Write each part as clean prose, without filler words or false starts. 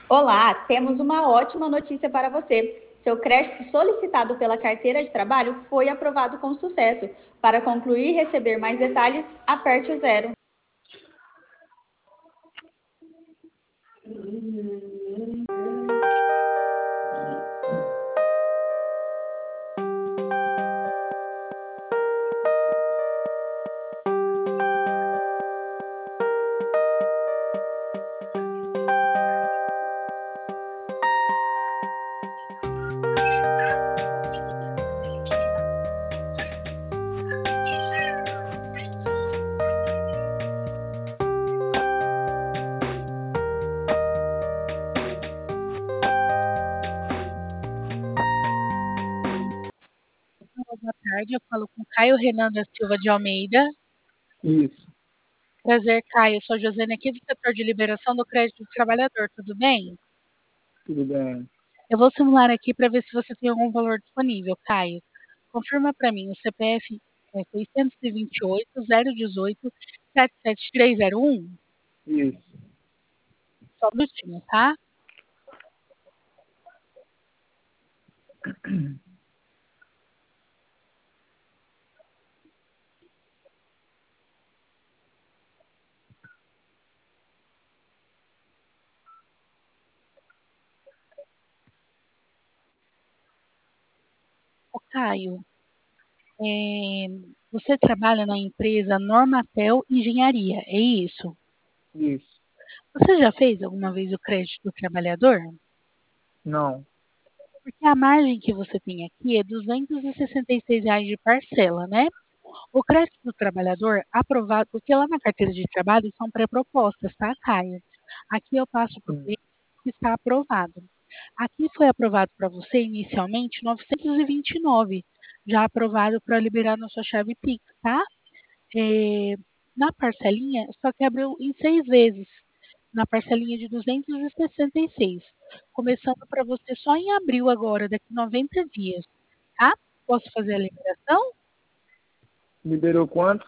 Olá, temos uma ótima notícia para você. Seu crédito solicitado pela carteira de trabalho foi aprovado com sucesso. Para concluir e receber mais detalhes, aperte o zero. Boa tarde, eu falo com Caio Renan da Silva de Almeida. Isso, Prazer, Caio. Sou Josiane aqui do setor de liberação do crédito do trabalhador, tudo bem? tudo bem. Eu vou simular aqui para ver se você tem algum valor disponível, Caio. Confirma para mim, o CPF é 628 018 77301. Isso. Só um minutinho, tá? Ô, Caio, é, você trabalha na empresa Normatel Engenharia, é isso? Isso. Você já fez alguma vez o crédito do trabalhador? Não. Porque a margem que você tem aqui é R$ 266 de parcela, né? O crédito do trabalhador aprovado, porque lá na carteira de trabalho são pré-propostas, tá, Caio? Aqui eu passo para o Sim. cliente que está aprovado. Aqui foi aprovado para você inicialmente 929, já aprovado para liberar na sua chave Pix, tá? É, na parcelinha, só que abriu em 6 vezes, na parcelinha de 266, começando para você só em abril agora, daqui 90 dias, tá? Posso fazer a liberação? Liberou quanto?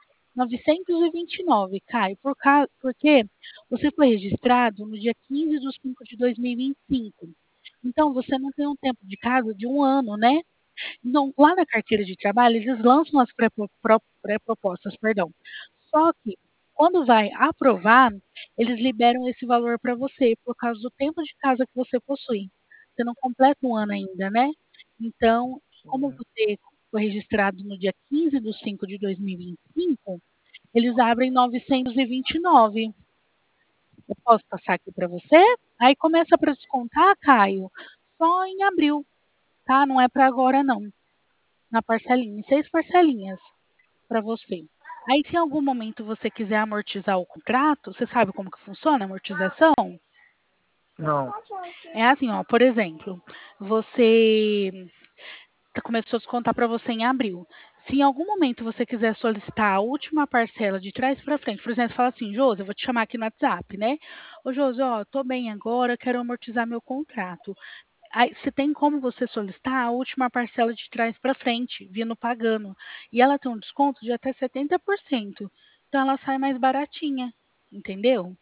929, Caio, porque você foi registrado no dia 15 de 5 de 2025. Então, você não tem um tempo de casa de um ano, né? Então, lá na carteira de trabalho, eles lançam as pré-propostas, perdão. Só que, quando vai aprovar, eles liberam esse valor para você, por causa do tempo de casa que você possui. Você não completa um ano ainda, né? Então, como Sim. você foi registrado no dia 15 de 5 de 2025, eles abrem 929. Eu posso passar aqui para você? Aí começa para descontar, Caio, só em abril, tá? Não é para agora, não. Na parcelinha, em 6 parcelinhas para você. Aí, se em algum momento você quiser amortizar o contrato, você sabe como que funciona a amortização? Não. É assim, ó, por exemplo, você começou a descontar para você em abril. Se em algum momento você quiser solicitar a última parcela de trás para frente, por exemplo, fala assim, Josi, eu vou te chamar aqui no WhatsApp, né? Ô, Josi, ó, tô bem agora, quero amortizar meu contrato. Aí, você tem como você solicitar a última parcela de trás para frente, vindo pagando. E ela tem um desconto de até 70%. Então ela sai mais baratinha, entendeu?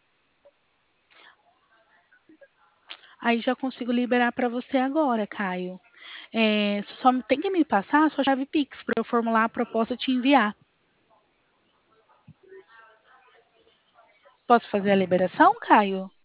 Aí já consigo liberar para você agora, Caio. Só tem que me passar a sua chave Pix para eu formular a proposta e te enviar. Posso fazer a liberação, Caio?